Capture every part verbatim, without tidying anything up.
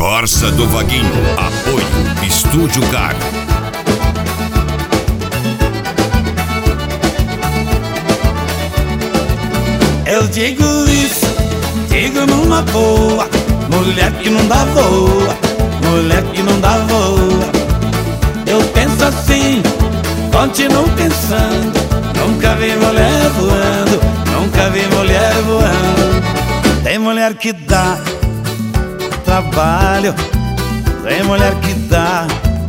Corsa do Vaguinho. Apoio Estúdio Car. Eu digo isso, digo numa boa. Mulher que não dá voa, mulher que não dá voa. Eu penso assim, continuo pensando. Nunca vi mulher voando, nunca vi mulher voando. Tem mulher que dá trabalho, tem mulher que dá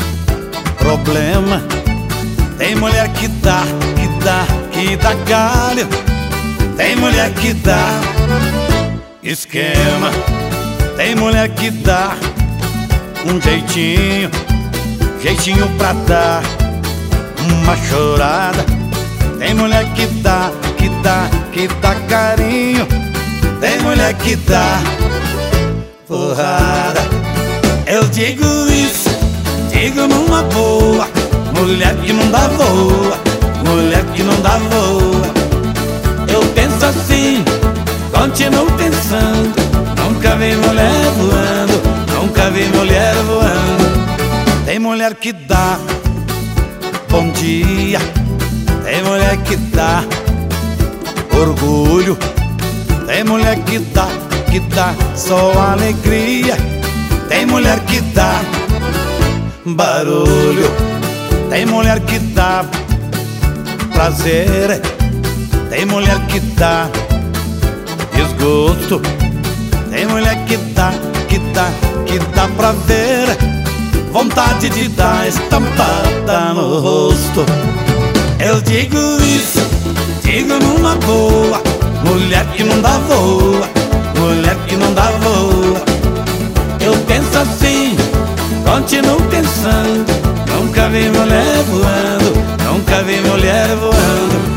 problema. Tem mulher que dá, que dá, que dá galho. Tem mulher que dá esquema. Tem mulher que dá um jeitinho, jeitinho pra dar uma chorada. Tem mulher que dá, que dá, que dá carinho. Tem mulher que dá porrada. Eu digo isso, digo numa boa. Mulher que não dá voa, mulher que não dá voa. Eu penso assim, continuo pensando. Nunca vi mulher voando, nunca vi mulher voando. Tem mulher que dá bom dia, tem mulher que dá orgulho. Tem mulher que dá, que dá só alegria. Tem mulher que dá barulho. Tem mulher que dá prazer. Tem mulher que dá desgosto. Tem mulher que dá, que dá, que dá pra ver vontade de dar estampada no rosto. Eu digo isso, digo numa boa. Mulher que não dá voa, mulher que não dá voa. Eu penso assim, continuo pensando. Nunca vi mulher voando, nunca vi mulher voando.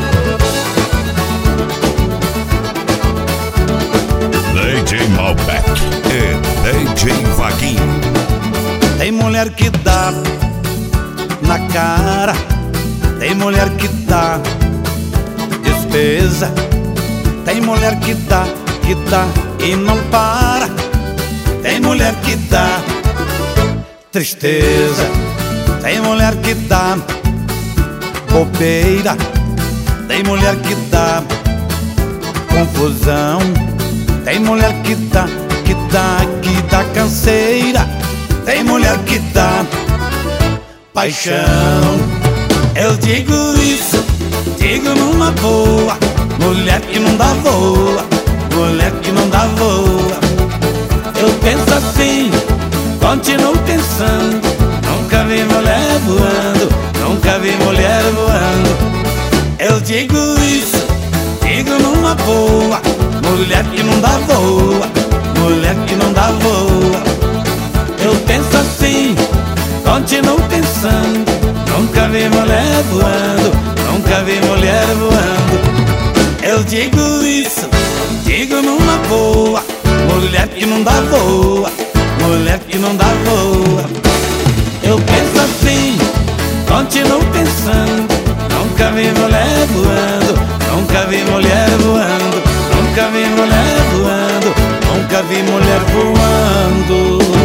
D J Malbec e D J Vaguinho. Tem mulher que dá na cara. Tem mulher que dá despesa. Tem mulher que dá, que dá e não para. Tem mulher que dá tristeza. Tem mulher que dá bobeira. Tem mulher que dá confusão. Tem mulher que dá, que dá, que dá canseira. Tem mulher que dá paixão. Eu digo isso, digo numa boa. Mulher que não dá voa, mulher que não dá voa. Eu penso assim, continuo pensando. Nunca vi mulher voando, nunca vi mulher voando. Eu digo isso, digo numa boa. Mulher que não dá voa, mulher que não dá voa. Eu penso assim, continuo pensando. Nunca vi mulher voando, nunca vi mulher voando. Eu digo isso, digo numa boa. Mulher que não dá voa, mulher que não dá voa. Eu penso assim, continuo pensando. Nunca vi mulher voando, nunca vi mulher voando. Nunca vi mulher voando, nunca vi mulher voando.